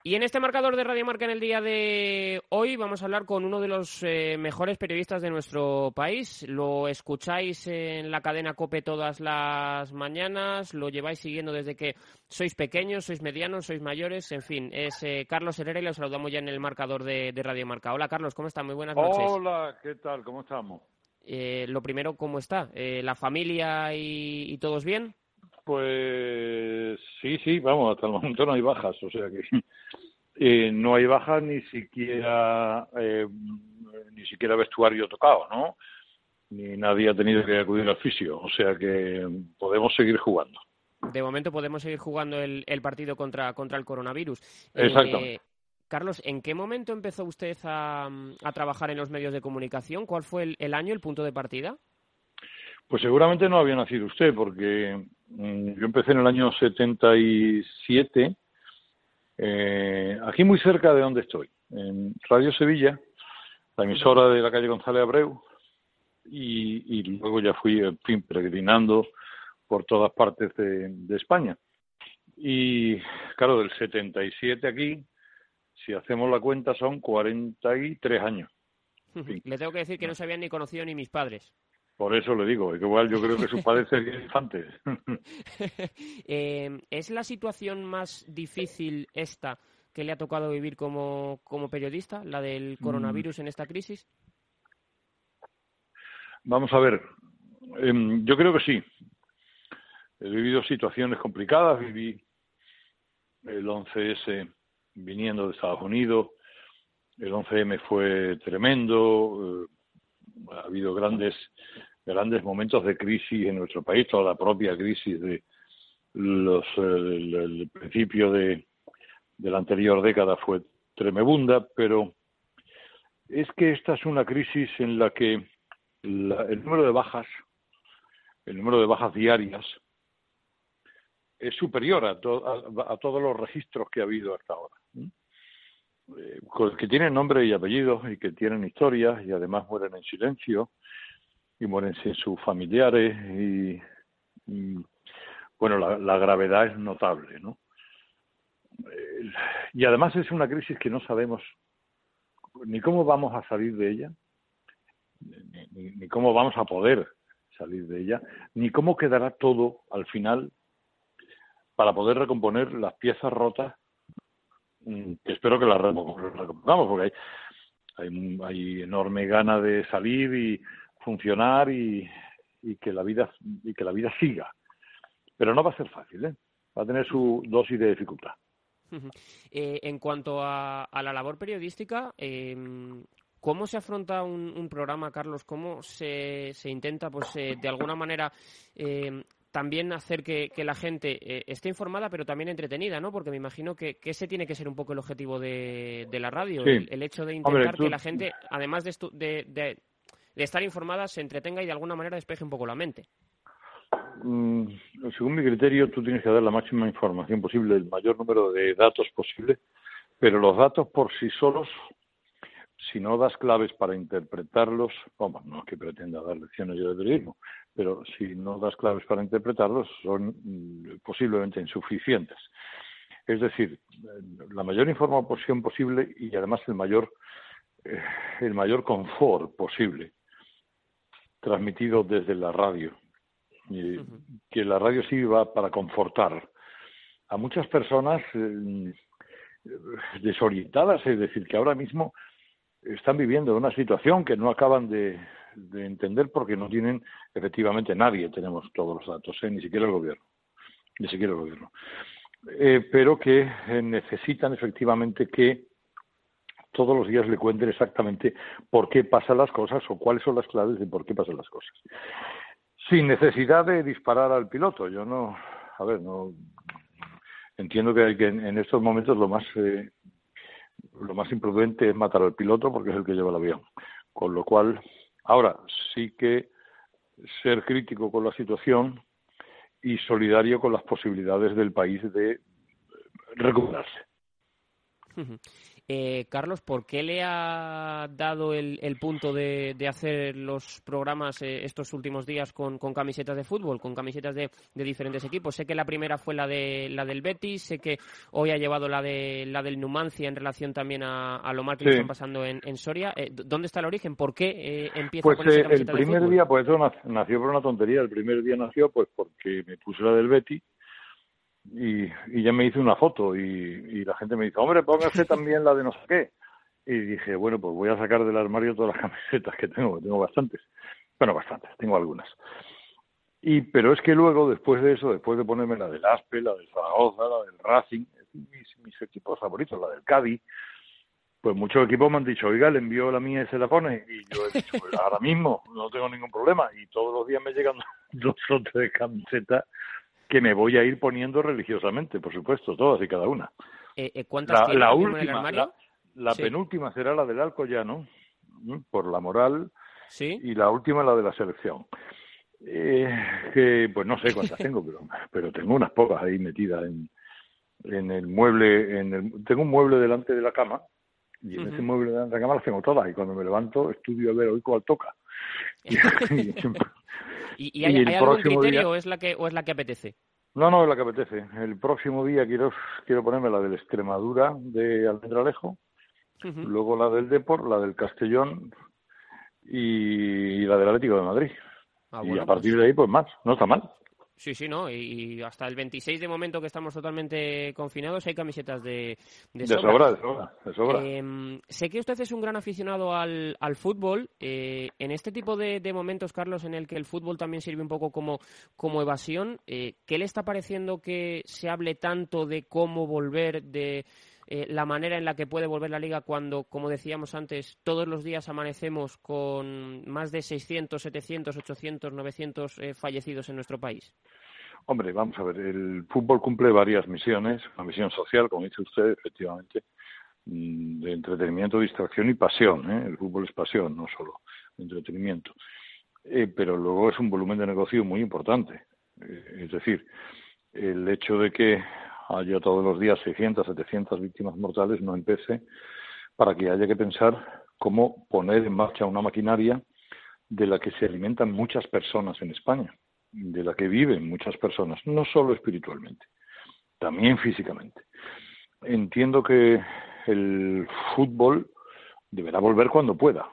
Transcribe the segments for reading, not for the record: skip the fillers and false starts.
Y en este marcador de Radio Marca en el día de hoy vamos a hablar con uno de los mejores periodistas de nuestro país. Lo escucháis en la cadena COPE todas las mañanas, lo lleváis siguiendo desde que sois pequeños, sois medianos, sois mayores, en fin, es Carlos Herrera y lo saludamos ya en el marcador de Radio Marca. Hola Carlos, ¿cómo está? Muy buenas noches. Hola, ¿qué tal? ¿Cómo estamos? Lo primero, ¿cómo está? ¿La familia y todos bien? Pues sí, vamos, hasta el momento no hay bajas, o sea que no hay bajas ni siquiera vestuario tocado, ¿no? Ni nadie ha tenido que acudir al fisio, o sea que podemos seguir jugando. De momento podemos seguir jugando el partido contra el coronavirus. Exactamente. Carlos, ¿en qué momento empezó usted a trabajar en los medios de comunicación? ¿Cuál fue el año, el punto de partida? Pues seguramente no había nacido usted, porque yo empecé en el año 77, aquí muy cerca de donde estoy, en Radio Sevilla, la emisora de la calle González Abreu, y luego ya fui, en fin, peregrinando por todas partes de España. Y claro, del 77 aquí, si hacemos la cuenta, son 43 años. En fin, Le tengo que decir que no se habían ni conocido ni mis padres. por eso le digo, que igual yo creo que sus padres serían infantes. ¿Es la situación más difícil esta que le ha tocado vivir como periodista, la del coronavirus en esta crisis? Vamos a ver, yo creo que sí. He vivido situaciones complicadas, viví el 11S viniendo de Estados Unidos, el 11M fue tremendo, ha habido grandes momentos de crisis en nuestro país, toda la propia crisis de el principio de la anterior década fue tremebunda, pero es que esta es una crisis en la que el número de bajas diarias es superior a todos los registros que ha habido hasta ahora. Que tienen nombre y apellidos y que tienen historias y además mueren en silencio y mueren sin sus familiares y bueno, la gravedad es notable, ¿no? Y además es una crisis que no sabemos ni cómo vamos a salir de ella, ni cómo vamos a poder salir de ella, ni cómo quedará todo al final para poder recomponer las piezas rotas, que espero que las recompongamos, porque hay enorme gana de salir y funcionar y que la vida siga. Pero no va a ser fácil, ¿eh? Va a tener su dosis de dificultad. En cuanto a la labor periodística, ¿cómo se afronta un programa, Carlos? ¿Cómo se intenta, pues, de alguna manera, también hacer que la gente esté informada, pero también entretenida, ¿no? Porque me imagino que ese tiene que ser un poco el objetivo de la radio, Sí. el hecho de intentar Hombre, que la gente, además de estar informada, se entretenga y de alguna manera despeje un poco la mente. Según mi criterio, tú tienes que dar la máxima información posible, el mayor número de datos posible, pero los datos por sí solos, si no das claves para interpretarlos, bueno, no es que pretenda dar lecciones yo de periodismo, pero si no das claves para interpretarlos, son posiblemente insuficientes. Es decir, la mayor información posible y además el mayor confort posible, transmitido desde la radio. Que la radio sirva para confortar a muchas personas desorientadas, es decir, que ahora mismo están viviendo una situación que no acaban de entender porque no tienen, efectivamente nadie tenemos todos los datos, ni siquiera el gobierno, pero que necesitan efectivamente que todos los días le cuenten exactamente por qué pasan las cosas o cuáles son las claves de por qué pasan las cosas. Sin necesidad de disparar al piloto. Yo no entiendo que en estos momentos lo más imprudente es matar al piloto porque es el que lleva el avión. Con lo cual, ahora sí que ser crítico con la situación y solidario con las posibilidades del país de recuperarse. Carlos, ¿por qué le ha dado el punto de hacer los programas estos últimos días con camisetas de fútbol, con camisetas de diferentes equipos? Sé que la primera fue la del Betis, sé que hoy ha llevado la del Numancia en relación también a lo mal que le están pasando en Soria. ¿Dónde está el origen? ¿Por qué empieza Pues con esa camiseta el de primer fútbol? día, pues eso nació por una tontería. El primer día nació pues porque me puse la del Betis y ya me hice una foto y la gente me dice, hombre, póngase también la de no sé qué. Y dije, bueno, pues voy a sacar del armario todas las camisetas que tengo bastantes. Bueno, bastantes, tengo algunas. Pero es que luego, después de eso, después de ponerme la del Aspe, la del Zaragoza, la del Racing, mis equipos favoritos, la del Cádiz, pues muchos equipos me han dicho, oiga, le envío la mía y se la pone. Y yo he dicho, pues ahora mismo, no tengo ningún problema. Y todos los días me llegan 2 o 3 camisetas que me voy a ir poniendo religiosamente, por supuesto, todas y cada una. ¿Cuántas tiene La ahora mismo en el última, armario? la Sí. penúltima será la del Alcoyano, por la moral, ¿Sí? y la última la de la selección. Que pues no sé cuántas tengo, pero tengo unas pocas ahí metidas en el mueble. Tengo un mueble delante de la cama, y en ese mueble delante de la cama las tengo todas, y cuando me levanto estudio a ver hoy cuál toca. ¿Y Y hay el algún próximo criterio día, o es la que apetece? no, es la que apetece. El próximo día quiero ponerme la del Extremadura de Almendralejo, luego la del Depor, la del Castellón y la del Atlético de Madrid. Y a Bueno, partir pues de ahí, pues más. No está mal. sí, ¿no? Y hasta el 26 de momento que estamos totalmente confinados hay camisetas de De sobra. sobra, de sobra. Sé que usted es un gran aficionado al fútbol. En este tipo de momentos, Carlos, en el que el fútbol también sirve un poco como evasión, ¿qué le está pareciendo que se hable tanto de cómo volver, de la manera en la que puede volver la Liga cuando, como decíamos antes, todos los días amanecemos con más de 600, 700, 800, 900 fallecidos en nuestro país? Hombre, vamos a ver, el fútbol cumple varias misiones, una misión social, como dice usted, efectivamente, de entretenimiento, distracción y pasión, ¿eh? El fútbol es pasión, no solo entretenimiento. Pero luego es un volumen de negocio muy importante. Es decir, el hecho de que haya todos los días 600, 700 víctimas mortales no empece para que haya que pensar cómo poner en marcha una maquinaria de la que se alimentan muchas personas en España, de la que viven muchas personas, no solo espiritualmente, también físicamente. Entiendo que el fútbol deberá volver cuando pueda.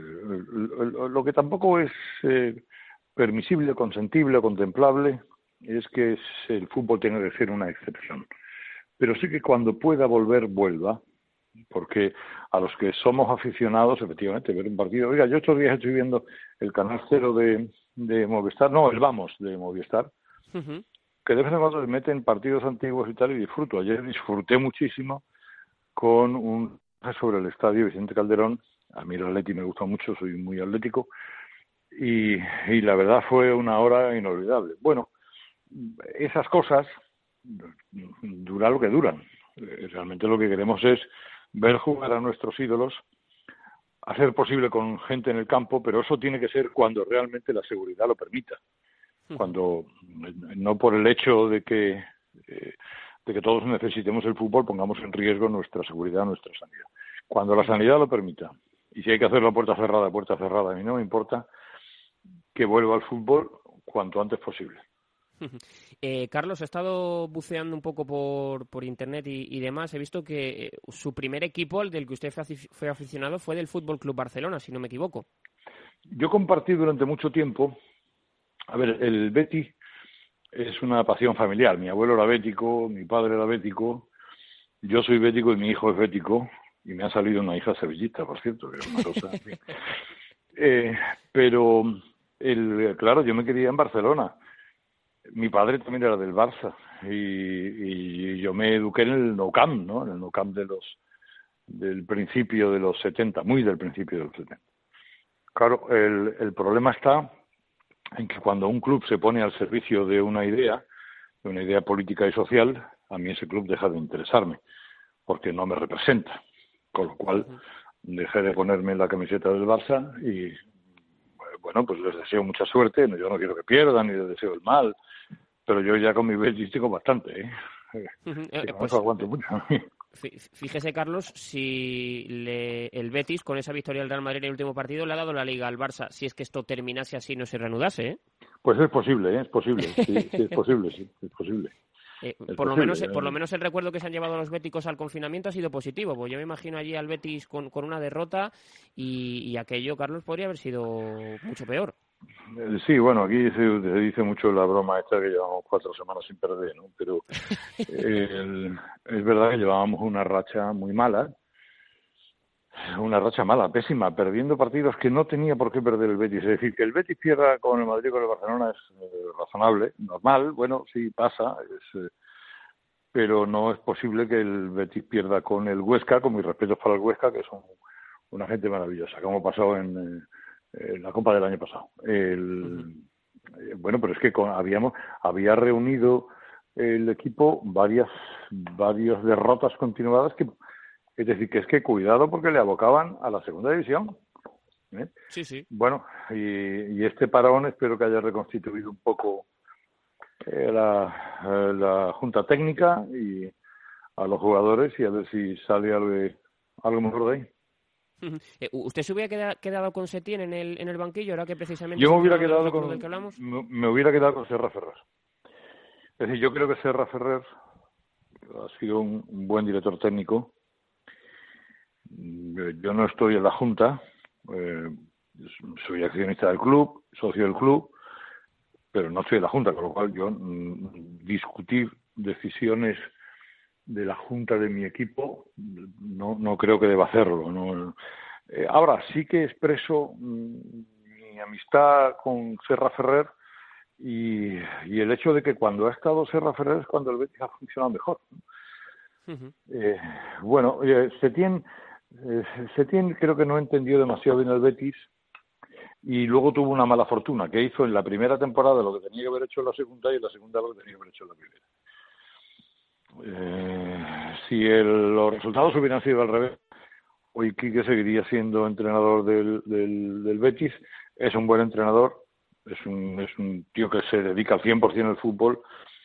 Lo que tampoco es permisible, consentible o contemplable es que el fútbol tenga que ser una excepción. Pero sí que cuando pueda volver, vuelva, porque a los que somos aficionados, efectivamente, ver un partido. Oiga, yo estos días estoy viendo el canal 0 de Movistar, no, el Vamos de Movistar, que de vez en cuando le meten partidos antiguos y tal, y disfruto. Ayer disfruté muchísimo con un sobre el estadio Vicente Calderón. A mí el Atleti me gusta mucho, soy muy atlético, y la verdad fue una hora inolvidable. Bueno, esas cosas duran lo que duran. Realmente lo que queremos es ver jugar a nuestros ídolos, a ser posible con gente en el campo, pero eso tiene que ser cuando realmente la seguridad lo permita. Cuando, no por el hecho de que todos necesitemos el fútbol, pongamos en riesgo nuestra seguridad, nuestra sanidad. Cuando la sanidad lo permita, y si hay que hacerlo a puerta cerrada, a mí no me importa que vuelva al fútbol cuanto antes posible. Carlos, he estado buceando un poco por internet y demás. He visto que su primer equipo, el del que usted fue aficionado, fue del Fútbol Club Barcelona, si no me equivoco. Yo compartí durante mucho tiempo, a ver, el Betis es una pasión familiar. Mi abuelo era bético, mi padre era bético, yo soy bético y mi hijo es bético, y me ha salido una hija sevillista, por cierto, que es una cosa. Pero, claro, yo me quería en Barcelona. Mi padre también era del Barça y yo me eduqué en el Nou Camp, ¿no? En el Nou Camp del principio de los 70, muy del principio de los 70. Claro, el problema está en que cuando un club se pone al servicio de una idea política y social, a mí ese club deja de interesarme, porque no me representa. Con lo cual, dejé de ponerme la camiseta del Barça y, bueno, pues les deseo mucha suerte. Yo no quiero que pierdan ni les deseo el mal, pero yo ya con mi Betis tengo bastante, que con eso aguanto mucho. Fíjese, Carlos, si el Betis, con esa victoria del Real Madrid en el último partido, le ha dado la Liga al Barça, si es que esto terminase así y no se reanudase, ¿eh? Pues es posible, es posible, sí, es posible, sí, es posible. Por lo menos el recuerdo que se han llevado los béticos al confinamiento ha sido positivo, pues yo me imagino allí al Betis con una derrota y aquello, Carlos, podría haber sido mucho peor. Sí, bueno, aquí se dice mucho la broma esta que llevamos 4 semanas sin perder, ¿no? Pero es verdad que llevábamos una racha muy mala, pésima, perdiendo partidos que no tenía por qué perder el Betis. Es decir, que el Betis pierda con el Madrid y con el Barcelona es razonable, normal, bueno, sí pasa, pero no es posible que el Betis pierda con el Huesca, con mis respetos para el Huesca, que son una gente maravillosa, como pasó en la Copa del año pasado. Bueno, pero es que había reunido el equipo varias derrotas continuadas es decir, que es que cuidado porque le abocaban a la segunda división. ¿Eh? Sí. Bueno, y este parón espero que haya reconstituido un poco la junta técnica y a los jugadores y a ver si sale algo mejor de ahí. ¿Usted se hubiera quedado con Setién en el banquillo, ahora que precisamente Yo es me hubiera el quedado recurso del que hablamos? me hubiera quedado con Serra Ferrer. Es decir, yo creo que Serra Ferrer ha sido un buen director técnico. Yo no estoy en la junta, soy accionista del club, socio del club, pero no estoy en la junta, con lo cual yo discutir decisiones de la junta de mi equipo no creo que deba hacerlo, ¿no? Ahora sí que expreso mi amistad con Serra Ferrer y el hecho de que cuando ha estado Serra Ferrer es cuando el Betis ha funcionado mejor. Bueno, Setién creo que no entendió demasiado bien el Betis y luego tuvo una mala fortuna, que hizo en la primera temporada lo que tenía que haber hecho en la segunda y en la segunda lo que tenía que haber hecho en la primera. Si los resultados hubieran sido al revés, hoy Quique seguiría siendo entrenador del Betis. Es un buen entrenador, es un tío que se dedica al 100% al fútbol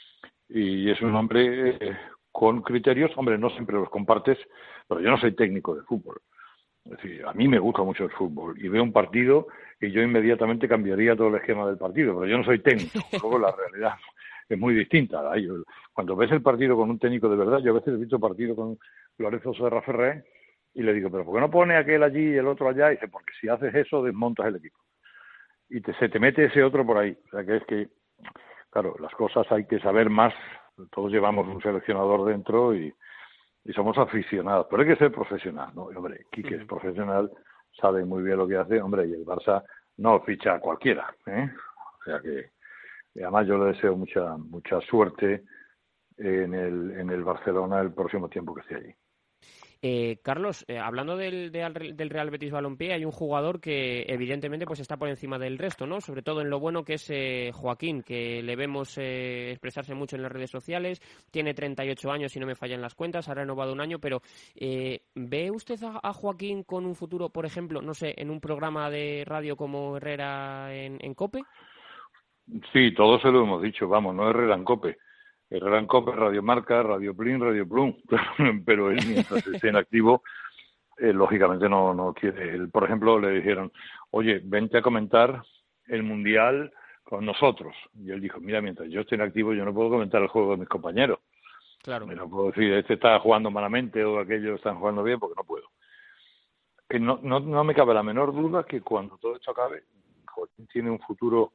y es un hombre con criterios. Hombre, no siempre los compartes, pero yo no soy técnico de fútbol. Es decir, a mí me gusta mucho el fútbol y veo un partido y yo inmediatamente cambiaría todo el esquema del partido, pero yo no soy técnico. Luego la realidad es muy distinta. Cuando ves el partido con un técnico de verdad, yo a veces he visto partido con Lorenzo Serra Ferrer y le digo, pero ¿por qué no pone aquel allí y el otro allá? Y dice, porque si haces eso desmontas el equipo. Y se te mete ese otro por ahí. O sea que es que, claro, las cosas hay que saber más. Todos llevamos un seleccionador dentro y somos aficionados, pero hay que ser profesional, ¿no? Y, hombre, Quique es profesional, sabe muy bien lo que hace, hombre, y el Barça no ficha a cualquiera, ¿eh? O sea que, además yo le deseo mucha suerte en el Barcelona el próximo tiempo que esté allí. Carlos, hablando del Real Betis Balompié, hay un jugador que evidentemente pues está por encima del resto, ¿no? Sobre todo en lo bueno, que es Joaquín, que le vemos expresarse mucho en las redes sociales. Tiene 38 años, si no me fallan las cuentas, ha renovado un año, pero ¿ve usted a Joaquín con un futuro, por ejemplo, no sé, en un programa de radio como Herrera en COPE? Sí, todos se lo hemos dicho, vamos, no Herrera en COPE. Herrera en COPE, Radio Marca, Radio Plin, Radio Plum, pero él mientras esté en activo, lógicamente no quiere. Él, por ejemplo, le dijeron, oye, vente a comentar el Mundial con nosotros. Y él dijo, mira, mientras yo esté en activo yo no puedo comentar el juego de mis compañeros. Claro. No puedo decir, este está jugando malamente o aquellos están jugando bien, porque no puedo. Que no me cabe la menor duda que cuando todo esto acabe, Joaquín tiene un futuro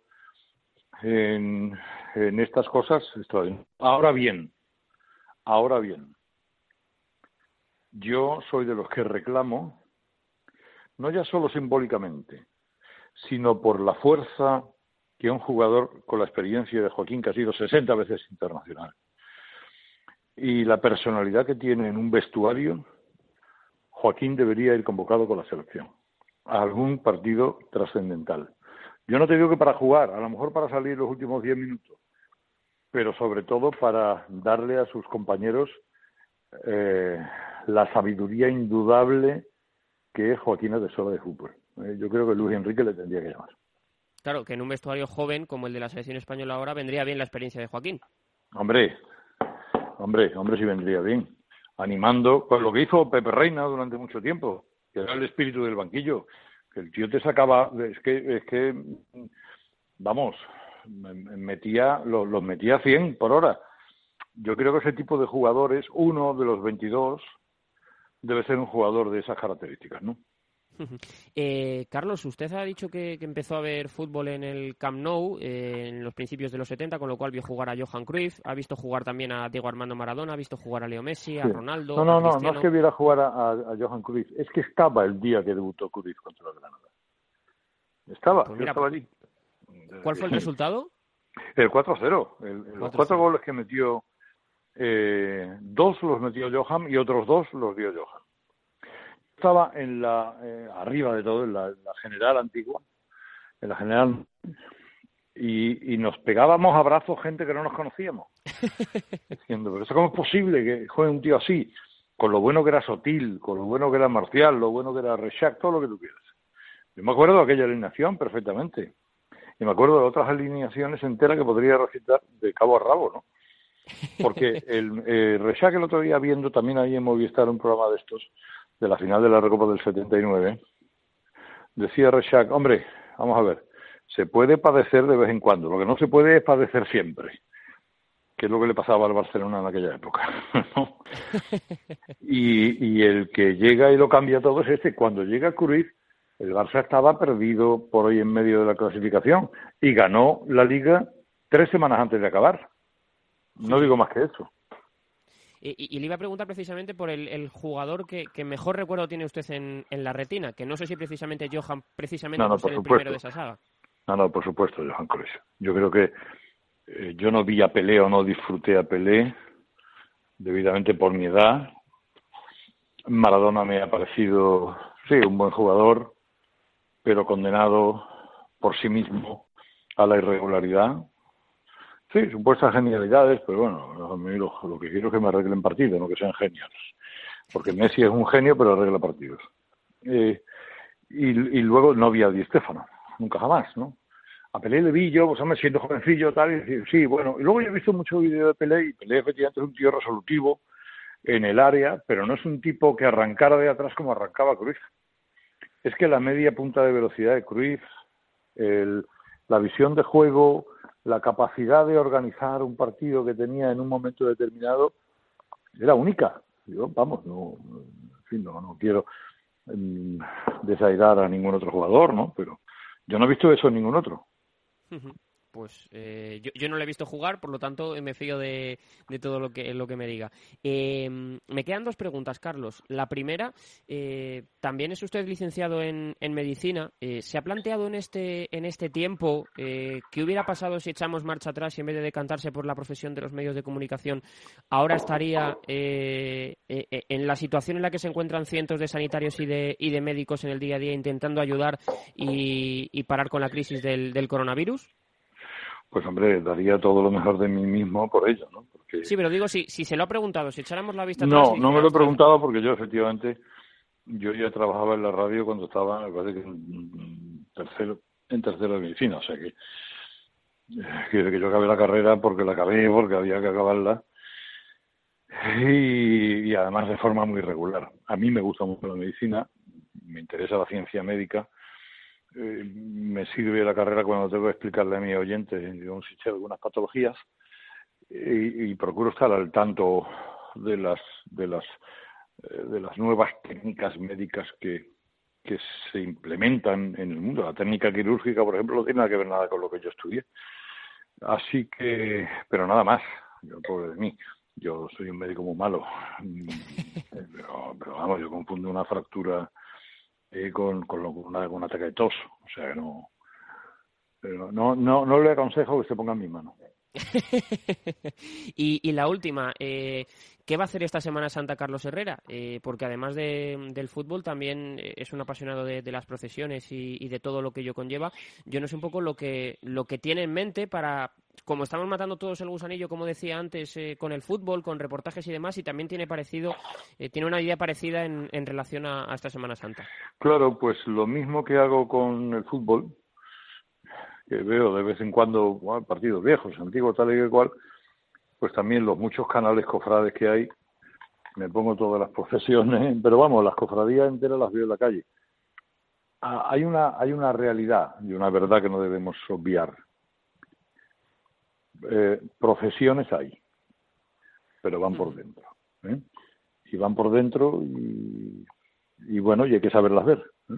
en estas cosas. Ahora bien, yo soy de los que reclamo, no ya solo simbólicamente, sino por la fuerza que un jugador con la experiencia de Joaquín, que ha sido 60 veces internacional, y la personalidad que tiene en un vestuario, Joaquín debería ir convocado con la selección a algún partido trascendental. Yo no te digo que para jugar, a lo mejor para salir los últimos 10 minutos, pero sobre todo para darle a sus compañeros la sabiduría indudable que es Joaquín Adesora de fútbol. Yo creo que Luis Enrique le tendría que llamar. Claro, que en un vestuario joven como el de la selección española ahora vendría bien la experiencia de Joaquín. Hombre, sí vendría bien. animando, pues lo que hizo Pepe Reina durante mucho tiempo, que era el espíritu del banquillo, que el tío te sacaba, es que vamos, los metía a 100 por hora. Yo creo que ese tipo de jugadores, uno de los 22, debe ser un jugador de esas características, ¿no? Carlos, usted ha dicho que empezó a ver fútbol en el Camp Nou en los principios de los 70, con lo cual vio jugar a Johan Cruyff, ha visto jugar también a Diego Armando Maradona, ha visto jugar a Leo Messi, a Sí. Ronaldo, No a Cristiano. es que viera jugar a Johan Cruyff, es que estaba el día que debutó Cruyff contra la Granada. Pues mira, Estaba allí. ¿cuál fue el resultado? El 4-0. Los 4 goles que metió, 2 los metió Johan y otros 2 los dio Johan. Estaba en arriba de todo, en la general antigua, en la general, y nos pegábamos abrazos gente que no nos conocíamos. Diciendo, pero ¿eso cómo es posible que juegue un tío así? Con lo bueno que era Sotil, con lo bueno que era Marcial, lo bueno que era Rexach, todo lo que tú quieras. Yo me acuerdo de aquella alineación perfectamente. Y me acuerdo de otras alineaciones enteras que podría recitar de cabo a rabo, ¿no? Porque el Rexach, el otro día viendo también ahí en Movistar un programa de estos, de la final de la Recopa del 79, decía Rexach, hombre, vamos a ver, se puede padecer de vez en cuando, lo que no se puede es padecer siempre, que es lo que le pasaba al Barcelona en aquella época, ¿no? Y el que llega y lo cambia todo es este. Cuando llega Cruyff, el Barça estaba perdido por hoy en medio de la clasificación y ganó la Liga 3 semanas antes de acabar. No digo más que eso. Y le iba a preguntar precisamente por el jugador que mejor recuerdo tiene usted en la retina, que no sé si precisamente Johan, precisamente por ser el primero de esa saga. No, por supuesto, Johan Cruyff. Yo creo que yo no vi a Pelé o no disfruté a Pelé debidamente por mi edad. Maradona me ha parecido, sí, un buen jugador, pero condenado por sí mismo a la irregularidad. Sí, supuestas genialidades, pero bueno, a mí lo que quiero es que me arreglen partidos, no que sean genios. Porque Messi es un genio, pero arregla partidos. Y luego no vi a Di Stéfano, nunca jamás, ¿no? A Pelé le vi yo, pues hombre, siendo jovencillo, tal, y decir, sí, bueno. Y luego yo he visto mucho vídeo de Pelé, y Pelé efectivamente es un tío resolutivo en el área, pero no es un tipo que arrancara de atrás como arrancaba Cruyff. Es que la media punta de velocidad de Cruyff, la visión de juego, la capacidad de organizar un partido que tenía en un momento determinado, era única. Yo, vamos, no quiero desairar a ningún otro jugador, ¿no? Pero yo no he visto eso en ningún otro. Pues yo no le he visto jugar, por lo tanto me fío de todo lo que me diga. Me quedan 2 preguntas, Carlos. La primera, también es usted licenciado en medicina. ¿Se ha planteado en este tiempo qué hubiera pasado si echamos marcha atrás y en vez de decantarse por la profesión de los medios de comunicación, ahora estaría en la situación en la que se encuentran cientos de sanitarios y de médicos en el día a día intentando ayudar y parar con la crisis del coronavirus? Pues hombre, daría todo lo mejor de mí mismo por ello, ¿no? Porque sí, pero digo, si se lo ha preguntado, si echáramos la vista atrás... No me lo he preguntado porque yo efectivamente, yo ya trabajaba en la radio cuando estaba, me parece que en tercero de medicina, o sea que yo acabé la carrera porque la acabé, porque había que acabarla, y además de forma muy regular. A mí me gusta mucho la medicina, me interesa la ciencia médica, me sirve la carrera cuando tengo que explicarle a mis oyentes, digamos, si sé algunas patologías, y procuro estar al tanto de las nuevas técnicas médicas que se implementan en el mundo. La técnica quirúrgica, por ejemplo, no tiene nada que ver nada con lo que yo estudié. Así que, pero nada más, yo pobre de mí, yo soy un médico muy malo, pero vamos, yo confundo una fractura con un ataque de tos, o sea, no le aconsejo que se ponga en mi mano. y la última, ¿qué va a hacer esta Semana Santa Carlos Herrera? Porque además del fútbol también es un apasionado de las procesiones y de todo lo que ello conlleva. Yo no sé un poco lo que tiene en mente para, como estamos matando todos el gusanillo, como decía antes, con el fútbol, con reportajes y demás, y también tiene una idea parecida en relación a esta Semana Santa. Claro, pues lo mismo que hago con el fútbol, que veo de vez en cuando partidos viejos, antiguos, tal y cual, pues también los muchos canales cofrades que hay, me pongo todas las profesiones, pero vamos, las cofradías enteras las veo en la calle. Hay una realidad y una verdad que no debemos obviar. Profesiones hay, pero van por dentro, ¿eh? Y van por dentro y bueno, y hay que saberlas ver, ¿eh?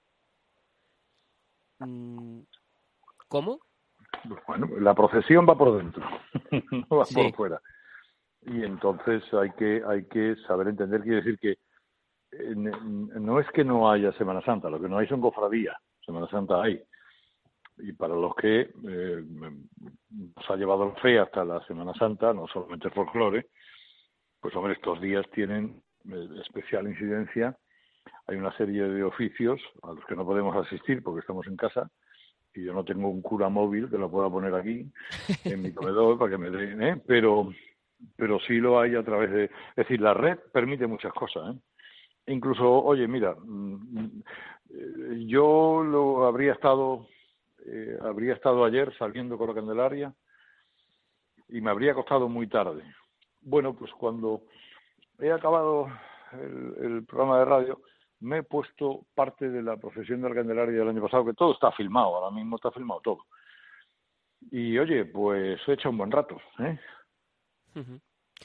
¿Cómo? Bueno, la profesión va por dentro, no va Sí. por fuera. Y entonces hay que saber entender, quiere decir que no es que no haya Semana Santa, lo que no hay son cofradías. Semana Santa hay. Y para los que nos ha llevado la fe hasta la Semana Santa, no solamente el folclore, pues hombre, estos días tienen especial incidencia. Hay una serie de oficios a los que no podemos asistir porque estamos en casa y yo no tengo un cura móvil que lo pueda poner aquí en mi comedor para que me den, pero sí lo hay a través de... Es decir, la red permite muchas cosas, ¿eh? Incluso, oye, mira, yo habría estado ayer saliendo con la Candelaria y me habría costado muy tarde. Bueno, pues cuando he acabado el programa de radio, me he puesto parte de la procesión de la Candelaria del año pasado, que todo está filmado, ahora mismo está filmado todo. Y oye, pues he hecho un buen rato, ¿eh? Uh-huh.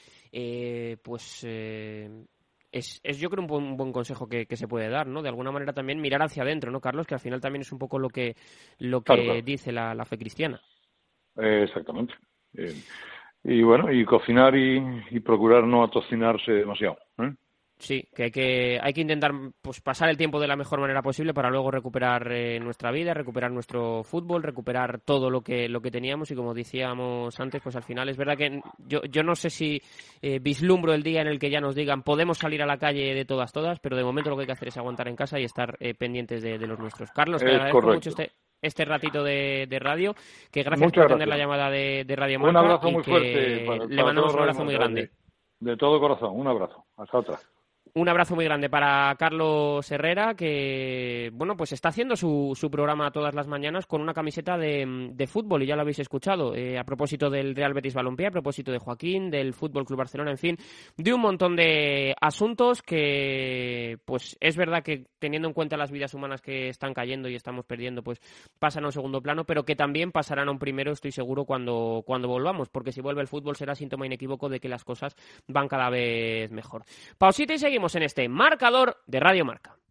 Es yo creo un buen consejo que se puede dar, ¿no? De alguna manera también mirar hacia adentro, ¿no, Carlos? Que al final también es un poco lo que Claro. dice la fe cristiana. Exactamente. Y bueno, y cocinar y procurar no atocinarse demasiado, ¿eh? Sí, que hay que intentar pues pasar el tiempo de la mejor manera posible para luego recuperar nuestra vida, recuperar nuestro fútbol, recuperar todo lo que teníamos y como decíamos antes, pues al final es verdad que yo no sé si vislumbro el día en el que ya nos digan podemos salir a la calle de todas, pero de momento lo que hay que hacer es aguantar en casa y estar pendientes de los nuestros. Carlos, te agradezco correcto. mucho este ratito de radio, que gracias Muchas por atender la gracias. llamada de Radio Marca. Un abrazo y muy que fuerte le mandamos un abrazo muy grande. De todo corazón, un abrazo. Hasta otra. Un abrazo muy grande para Carlos Herrera, que bueno, pues está haciendo su programa todas las mañanas con una camiseta de fútbol, y ya lo habéis escuchado, a propósito del Real Betis Balompié, a propósito de Joaquín, del Fútbol Club Barcelona, en fin, de un montón de asuntos que, pues es verdad que teniendo en cuenta las vidas humanas que están cayendo y estamos perdiendo, pues pasan a un segundo plano, pero que también pasarán a un primero, estoy seguro, cuando volvamos, porque si vuelve el fútbol será síntoma inequívoco de que las cosas van cada vez mejor. Pausita y seguimos en este marcador de Radio Marca.